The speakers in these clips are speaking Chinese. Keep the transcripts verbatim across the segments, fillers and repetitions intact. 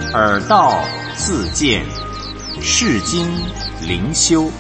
耳道自见，世经灵修。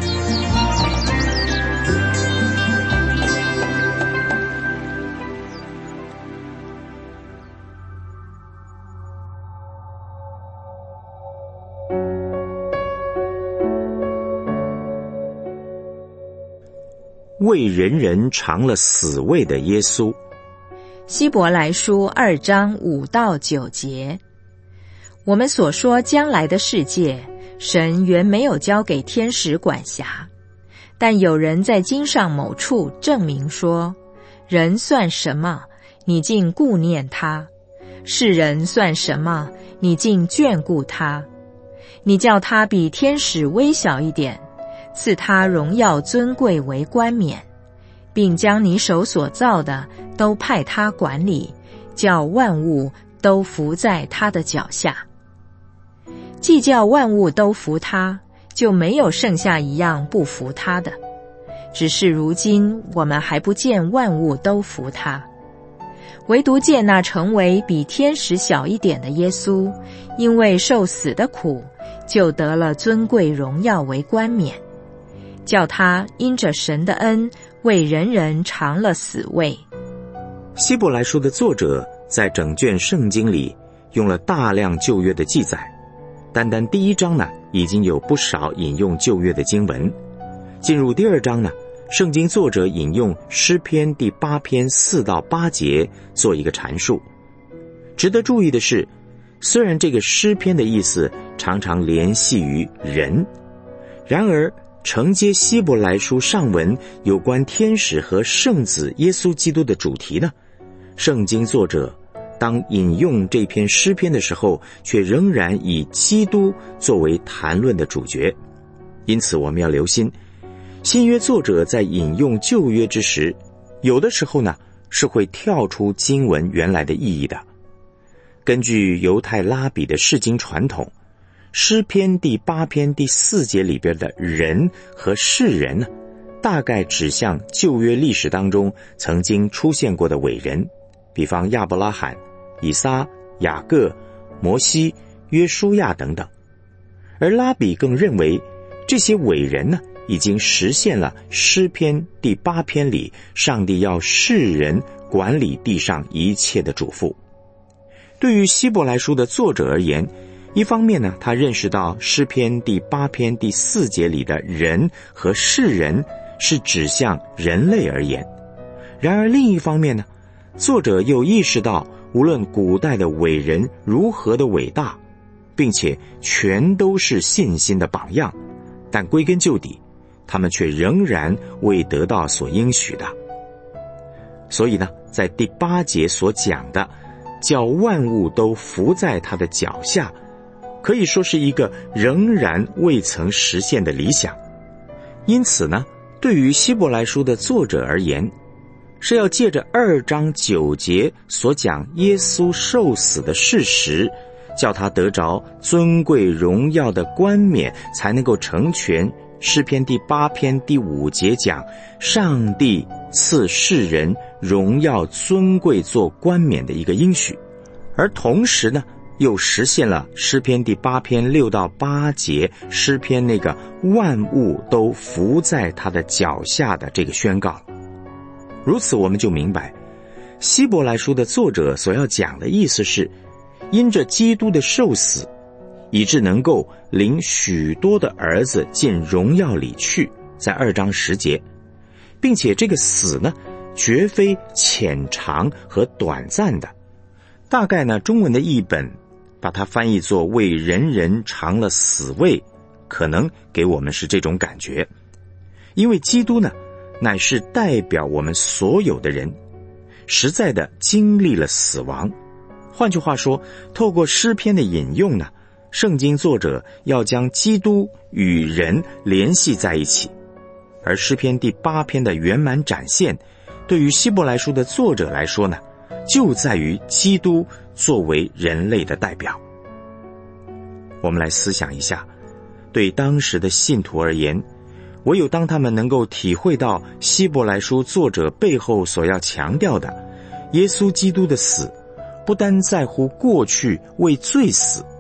为人人尝了死味的耶稣。 希伯来书二章五到九节，我们所说将来的世界，神原没有交给天使管辖，但有人在经上某处证明说，人算什么，你竟顾念他；世人算什么，你竟眷顾他。你叫他比天使微小一点，赐他荣耀尊贵为冠冕，并将你手所造的都派他管理，叫万物都服在他的脚下。既叫万物都服他，就没有剩下一样不服他的。只是如今我们还不见万物都服他，唯独见那成为比天使小一点的耶稣，因为受死的苦，就得了尊贵荣耀为冠冕，叫他因着神的恩，为人人尝了死味。 希伯来书的作者在整卷圣经里用了大量旧约的记载，单单第一章呢，已经有不少引用旧约的经文。进入第二章呢，圣经作者引用诗篇第八篇四到八节做一个阐述。值得注意的是，虽然这个诗篇的意思常常联系于人，然而承接希伯来书上文有关天使和圣子耶稣基督的主题呢，圣经作者当引用这篇诗篇的时候，却仍然以基督作为谈论的主角。因此我们要留心，新约作者在引用旧约之时，有的时候呢是会跳出经文原来的意义的。根据犹太拉比的释经传统，诗篇第八篇第四节里边的人和世人呢，大概指向旧约历史当中曾经出现过的伟人，比方亚伯拉罕、以撒、雅各、摩西、约书亚等等。而拉比更认为，这些伟人呢，已经实现了诗篇第八篇里上帝要世人管理地上一切的嘱咐。对于希伯来书的作者而言，一方面呢，他认识到诗篇第八篇第四节里的人和世人是指向人类而言，然而另一方面呢，作者又意识到，无论古代的伟人如何的伟大，并且全都是信心的榜样，但归根究底，他们却仍然未得到所应许的。所以呢，在第八节所讲的叫万物都服在他的脚下，可以说是一个仍然未曾实现的理想。因此呢，对于希伯来书的作者而言，是要借着二章九节所讲耶稣受死的事实，叫他得着尊贵荣耀的冠冕，才能够成全诗篇第八篇第五节讲上帝赐世人荣耀尊贵做冠冕的一个应许，而同时呢，又实现了诗篇第八篇六到八节诗篇那个万物都服在他的脚下的这个宣告。如此我们就明白，希伯来书的作者所要讲的意思是，因着基督的受死，以致能够领许多的儿子进荣耀里去，在二章十节，并且这个死呢，绝非浅长和短暂的。大概呢，中文的译本把它翻译作为人人尝了死味，可能给我们是这种感觉。因为基督呢，乃是代表我们所有的人，实在的经历了死亡。换句话说，透过诗篇的引用呢，圣经作者要将基督与人联系在一起。而诗篇第八篇的圆满展现，对于希伯来书的作者来说呢，就在于基督作为人类的代表。我们来思想一下，对当时的信徒而言，唯有当他们能够体会到希伯来书作者背后所要强调的耶稣基督的死，不单在乎过去为罪死，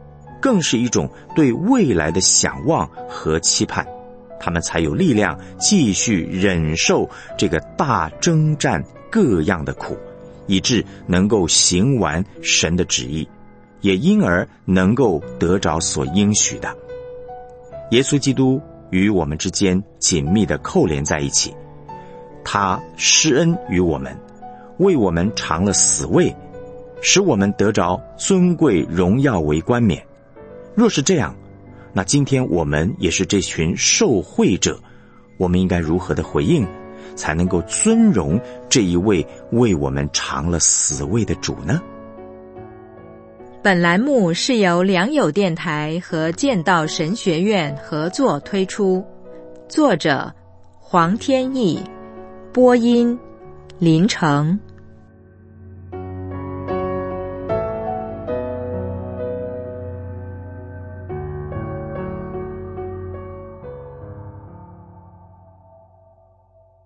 更是一种对未来的想望和期盼，他们才有力量继续忍受这个大征战各样的苦，以致能够行完神的旨意，也因而能够得着所应许的。耶稣基督与我们之间紧密地扣连在一起，他施恩于我们，为我们尝了死味，使我们得着尊贵荣耀为冠冕。若是这样，那今天我们也是这群受惠者，我们应该如何的回应，才能够尊荣这一位为我们尝了死味的主呢？ 本栏目是由良友电台和剑道神学院合作推出，作者黄天益，播音林成。